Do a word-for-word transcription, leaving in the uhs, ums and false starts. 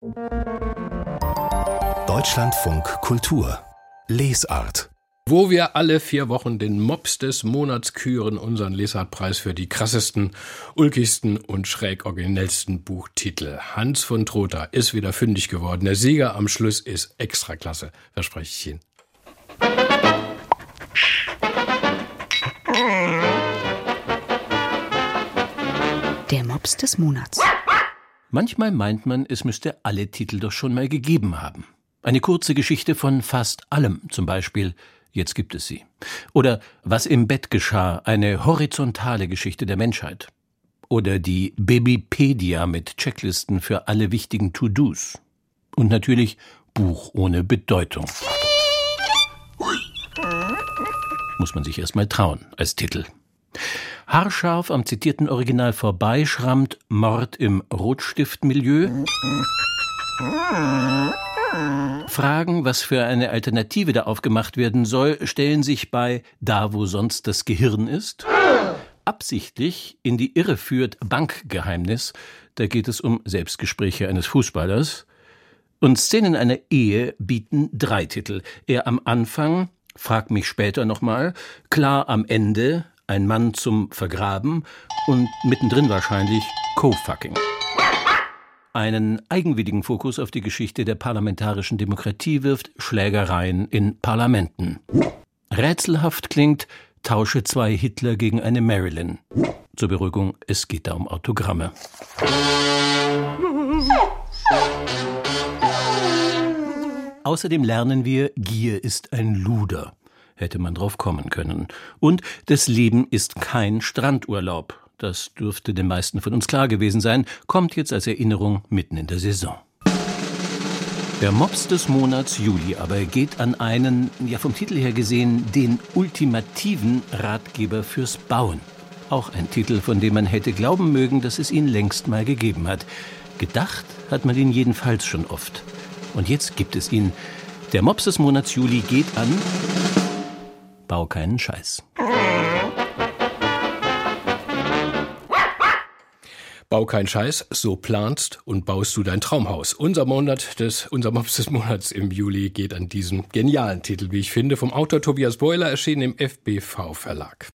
Deutschlandfunk Kultur Lesart. Wo wir alle vier Wochen den Mops des Monats küren, unseren Lesartpreis für die krassesten, ulkigsten und schräg originellsten Buchtitel. Hans von Trotha ist wieder fündig geworden. Der Sieger am Schluss ist Extraklasse, verspreche ich Ihnen. Der Mops des Monats. Manchmal meint man, es müsste alle Titel doch schon mal gegeben haben. Eine kurze Geschichte von fast allem, zum Beispiel Jetzt gibt es sie. Oder Was im Bett geschah, eine horizontale Geschichte der Menschheit. Oder die Babypedia mit Checklisten für alle wichtigen To-Dos. Und natürlich Buch ohne Bedeutung. Muss man sich erst mal trauen als Titel. Haarscharf am zitierten Original vorbei schrammt Mord im Rotstiftmilieu. Fragen, was für eine Alternative da aufgemacht werden soll, stellen sich bei Da, wo sonst das Gehirn ist. Absichtlich in die Irre führt Bankgeheimnis. Da geht es um Selbstgespräche eines Fußballers. Und Szenen einer Ehe bieten drei Titel. Er am Anfang, Frag mich später nochmal, Klar am Ende, Ein Mann zum Vergraben und mittendrin wahrscheinlich Co-Fucking. Einen eigenwilligen Fokus auf die Geschichte der parlamentarischen Demokratie wirft Schlägereien in Parlamenten. Rätselhaft klingt Tausche zwei Hitler gegen eine Marilyn. Zur Beruhigung, es geht da um Autogramme. Außerdem lernen wir, Gier ist ein Luder. Hätte man drauf kommen können. Und das Leben ist kein Strandurlaub. Das dürfte den meisten von uns klar gewesen sein, kommt jetzt als Erinnerung mitten in der Saison. Der Mops des Monats Juli aber geht an einen, ja vom Titel her gesehen, den ultimativen Ratgeber fürs Bauen. Auch ein Titel, von dem man hätte glauben mögen, dass es ihn längst mal gegeben hat. Gedacht hat man ihn jedenfalls schon oft. Und jetzt gibt es ihn. Der Mops des Monats Juli geht an Bau keinen Scheiß. Bau keinen Scheiß, so planst und baust du dein Traumhaus. Unser Monat des, unser Mops des Monats im Juli geht an diesen genialen Titel, wie ich finde, vom Autor Tobias Beuler, erschienen im F B V Verlag.